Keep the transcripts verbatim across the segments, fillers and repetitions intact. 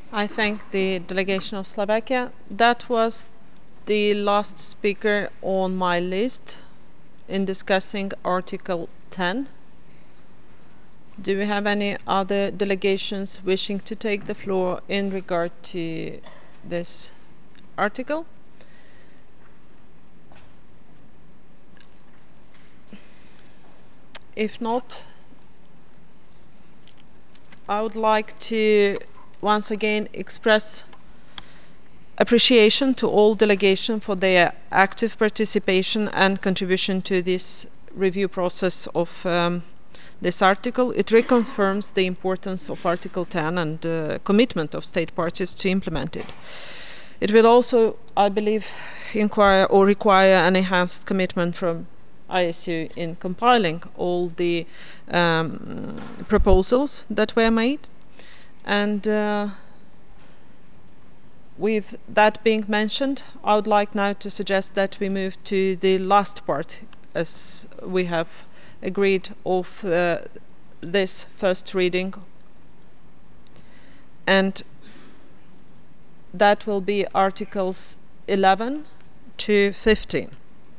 I thank the delegation of Slovakia. That was the last speaker on my list in discussing Article ten. Do we have any other delegations wishing to take the floor in regard to this article? If not, I would like to once again express appreciation to all delegations for their active participation and contribution to this review process of um, this article. It reconfirms the importance of Article ten and the uh, commitment of state parties to implement it. It will also, I believe, inquire or require an enhanced commitment from I S U in compiling all the um, proposals that were made. And uh, with that being mentioned, I would like now to suggest that we move to the last part, as we have agreed of uh, this first reading. And that will be Articles eleven to fifteen.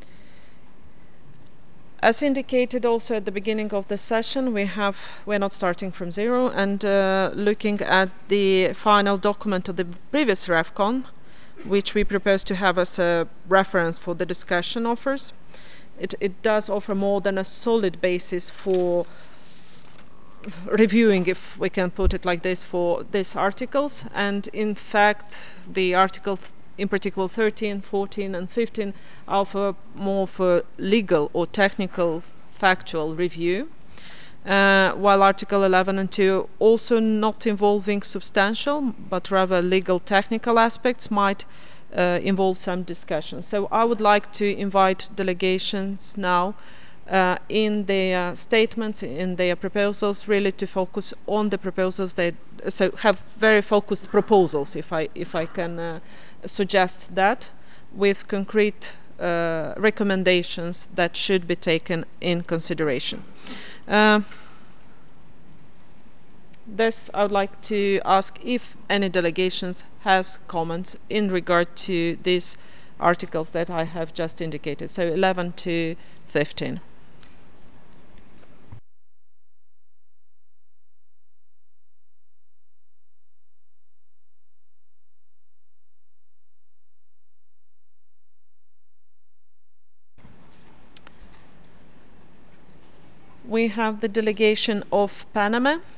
As indicated also at the beginning of the session, we have, we're not starting from zero, and uh, looking at the final document of the previous REFCON, which we propose to have as a reference for the discussion offers. It, it does offer more than a solid basis for reviewing, if we can put it like this, for these articles. And in fact, the article in particular thirteen, fourteen and fifteen offer more for legal or technical factual review, uh, while Article eleven and two, also not involving substantial but rather legal technical aspects, might uh, involve some discussion. So I would like to invite delegations now uh, in their statements, in their proposals, really to focus on the proposals that so have very focused proposals, if I if I can uh, suggest that, with concrete uh, recommendations that should be taken in consideration. Uh, Thus, I would like to ask if any delegations has comments in regard to these articles that I have just indicated, so eleven to fifteen. We have the delegation of Panama.